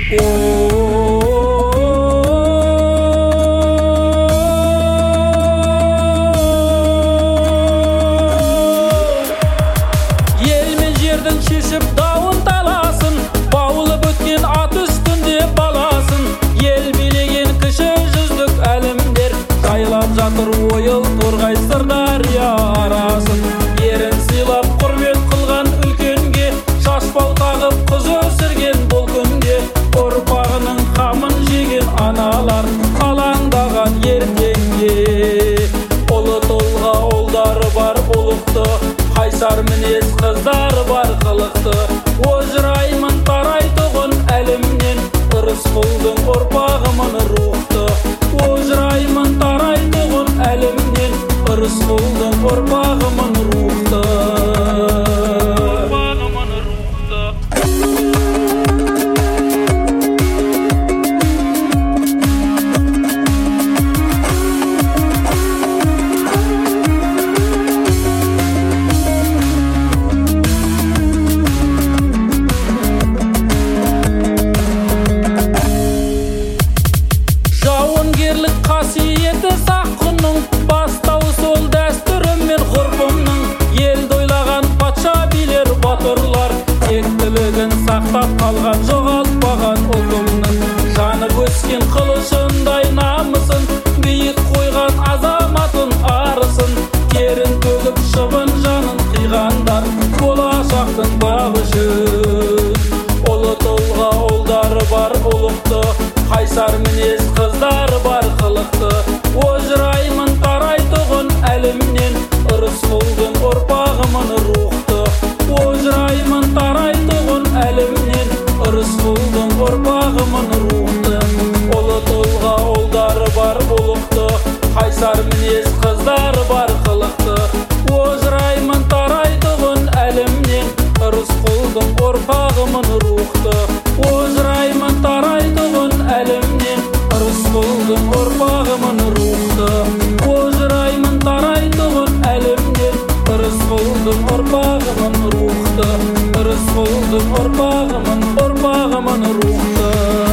Шешіп дауын таласын, баулып өткен ат үстінде баласын. Ел билеген кіші жүздік әлімдер, жайлап жатыр ойыл торғай Сырдария арасын. Ерін сыйлап құрмет қылған үлкенге, шашбау тағып қыз өсірген бұл күнде. Ұрпағының қамын жеген аналар, алаңдаған ертеңге. Ұлы толға ұлдары бар ұлықты, қайсар мінез қыздары бар қылықты. Ожыраймын тарайтұғын әлімнен, Рысқұлдың ұрпағымын рухты. Ожыраймын тарайтұғын әлімнен, Рысқұлдың ұрпағымын рухты. Қасиеті саққының, бастауы сол дәстүрім мен ғұрпымның. Елді ойлаған патша билер батырлар, тектілігін сақтап қалған жоғалтпаған ұлтымның. Жанып өскен қылышындай намысын, биік қойған азаматын арысын. Керін төгіп шыбын жанын қиғандар, болашақтың бағы үшін. Ұлы толға ұлдары бар ұлықты, қайсар мінез қыздары бар қылықты. Ожыраймын тарайтұғын әлімнен, Рысқұлдың ұрпағымын рухты. Ожыраймын тарайтұғын әлімнен, Рысқұлдың ұрпағымын рухты. Ұлы толға ұлдары бар ұлықты, қайсар мінез қыздары бар қылықты. Ожыраймын тарайтұғын әлімнен, Рысқұлдың ұрпағымын рухты. Ожыраймын тарайтұғын әлімнен, Рысқұлдың ұрпағымын рухты. Ожыраймын тарайтұғын әлімнен, Рысқұлдың ұрпағымын рухты. Рысқұлдың ұрпағымын рухты.